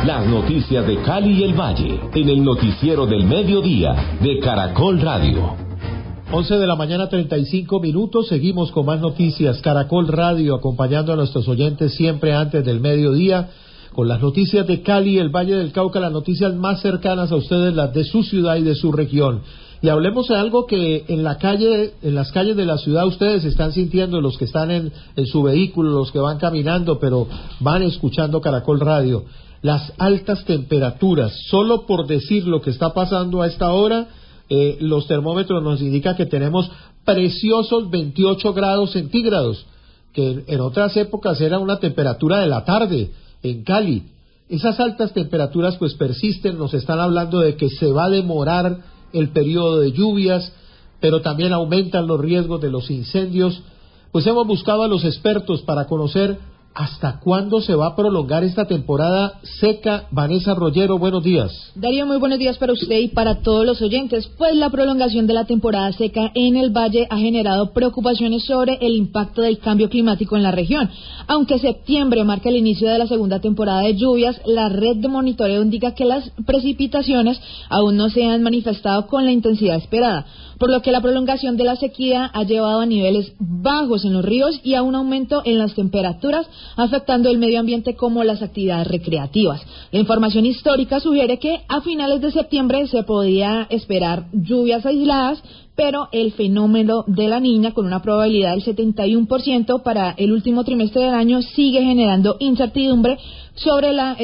Las noticias de Cali y el Valle, en el noticiero del mediodía de Caracol Radio. 11 de la mañana, 35 minutos, seguimos con más noticias. Caracol Radio, acompañando a nuestros oyentes siempre antes del mediodía, con las noticias de Cali y el Valle del Cauca, las noticias más cercanas a ustedes, las de su ciudad y de su región. Y hablemos de algo que en las calles de la ciudad ustedes están sintiendo, los que están en su vehículo, los que van caminando, pero van escuchando Caracol Radio. Las altas temperaturas, solo por decir lo que está pasando a esta hora, los termómetros nos indican que tenemos preciosos 28 grados centígrados, que en otras épocas era una temperatura de la tarde en Cali. Esas altas temperaturas pues persisten, nos están hablando de que se va a demorar el periodo de lluvias, pero también aumentan los riesgos de los incendios. Pues hemos buscado a los expertos para conocer hasta cuándo se va a prolongar esta temporada seca. Vanessa Rollero, buenos días. Darío, muy buenos días para usted y para todos los oyentes. Pues la prolongación de la temporada seca en el Valle ha generado preocupaciones sobre el impacto del cambio climático en la región. Aunque septiembre marca el inicio de la segunda temporada de lluvias, la red de monitoreo indica que las precipitaciones aún no se han manifestado con la intensidad esperada, por lo que la prolongación de la sequía ha llevado a niveles bajos en los ríos y a un aumento en las temperaturas, afectando el medio ambiente como las actividades recreativas. La información histórica sugiere que a finales de septiembre se podía esperar lluvias aisladas, pero el fenómeno de la Niña, con una probabilidad del 71% para el último trimestre del año, sigue generando incertidumbre sobre la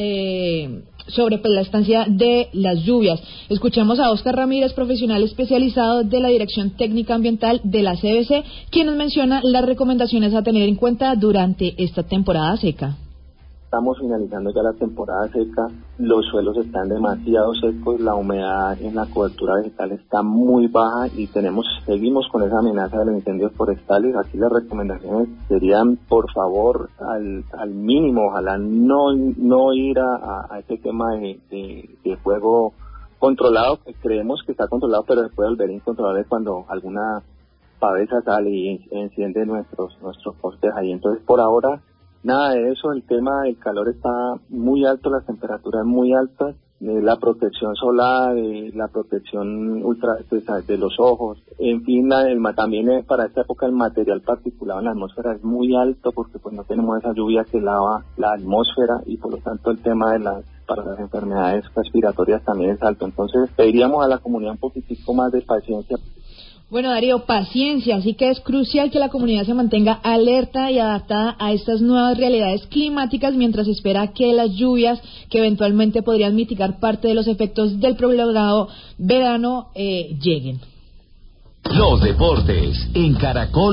estancia de las lluvias. Escuchemos a Óscar Ramírez, profesional especializado de la Dirección Técnica Ambiental de la CBC, quien nos menciona las recomendaciones a tener en cuenta durante esta temporada seca. Estamos finalizando ya la temporada seca, los suelos están demasiado secos, la humedad en la cobertura vegetal está muy baja y seguimos con esa amenaza de los incendios forestales. Aquí las recomendaciones serían, por favor, al mínimo, ojalá no ir a este tema de fuego controlado, que creemos que está controlado, pero se puede volver incontrolable cuando alguna pavesa sale y enciende nuestros postes ahí. Entonces, por ahora, nada de eso. El tema del calor está muy alto, las temperaturas muy altas, la protección solar, la protección de los ojos, en fin, también para esta época el material particulado en la atmósfera es muy alto porque pues no tenemos esa lluvia que lava la atmósfera y por lo tanto el tema para las enfermedades respiratorias también es alto. Entonces pediríamos a la comunidad un poquitico más de paciencia. Bueno, Darío, paciencia, así que es crucial que la comunidad se mantenga alerta y adaptada a estas nuevas realidades climáticas mientras espera que las lluvias, que eventualmente podrían mitigar parte de los efectos del prolongado verano, lleguen. Los deportes en Caracol